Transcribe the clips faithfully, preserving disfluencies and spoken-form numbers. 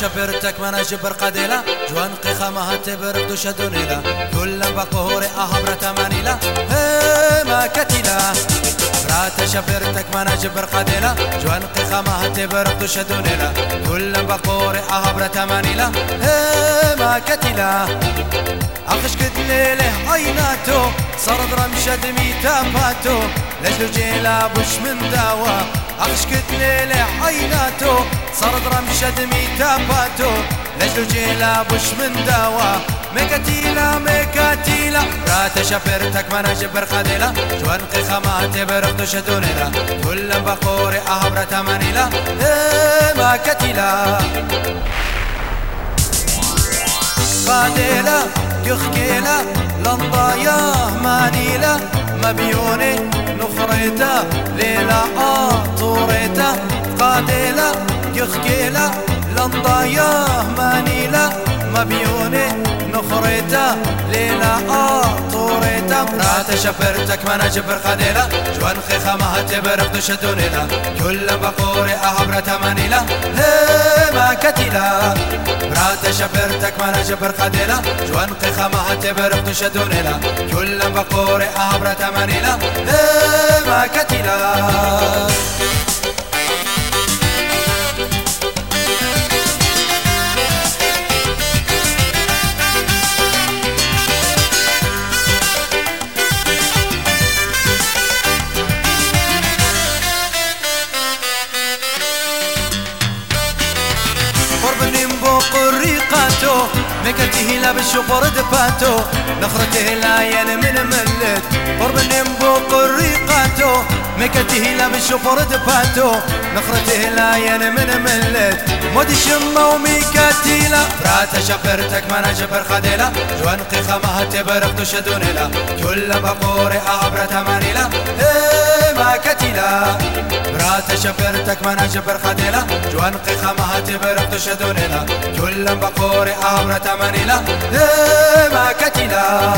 شبرتك ما نجبر قديلا جوان قيخة ما هتبر بدوش دونيلا كل بقهوري أهبر تمانيلا ما كتيلا رات شبرتك ما نجبر قديلا جوان قيخة ما هتبر بدوش دونيلا كل بقهوري أهبر تمانيلا ما كتيلا أخش كد ليله عيناتو صار رمشد ميتا فاتو لجلو جيلا بوش من داوا أخش كد ليله عيناتو صار رمشد ميتا فاتو لجلو جيلا بوش من داوا ميكاتيلا ميكاتيلا رات شبرتك ما نجبر قديلا جوان قيخة ما تبر بدوش دونيلا كل بقوري أهبر تمانيلا ما كتيلا قاديلا يخكيلا لنضايا مانيلا مبيوني نخريتا ليلا آطوريتا قاديلا يخكيلا لنضايا مانيلا مبيوني نخريتا ليلا آطوريتا رات شبرتك ما نجبر قديلا جوان خيخة ما هتبر بدوش دونيلا كل بقوري أهبر تمانيلا ما كتيلا رات شبرتك ما نجبر قديلا جوان قيخة ما هتبر بدوش دونيلا كل بقوري أهبر تمانيلا ما كتيلا مكرته لا بالشفر دفاتو نخرته لا ين من ملت قرب النمبو قريقاتو مكرته لا بالشفر دفاتو نخرته لا ين من ملت مودي شمه وميكاتيلا رات شبرتك ما نجبر خديلا جوان قيخة ما هتبر بدوش دونيلا كل بقوري أهبر تمانيلا ما كتيلا رات شبرتك ما نجبر خديلا جوان قيخة ما هتبر بدوش دونيلا كل بقوري أهبر تمانيلا ما كتيلا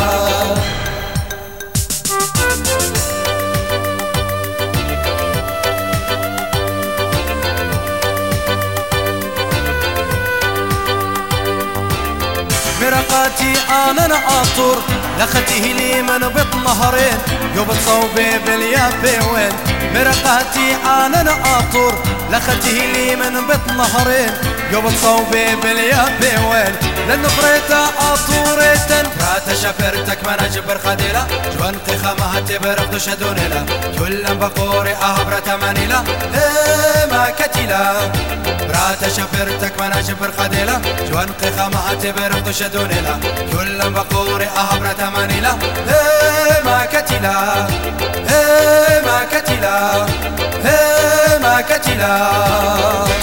مرقاتي انا ناطر لختي لي من بط نهرين يوبط صوبي باليابي وين مرقاتي انا ناطر لختي لي من بط نهرين يوبط صوبي باليابي وين لانه قريتا اطوريتا رات شبرتك ما نجبر خديلا جوان قيخة ما هتبر بدوش دونيلا كل بقوري أهبر تمانيلا ما كتيلا رات شبرتك ما نجبر خديلا جوان قيخة ما هتبر بدوش دونيلا كل بقوري أهبر تمانيلا ما كتيلا ما كتيلا ما كتيلا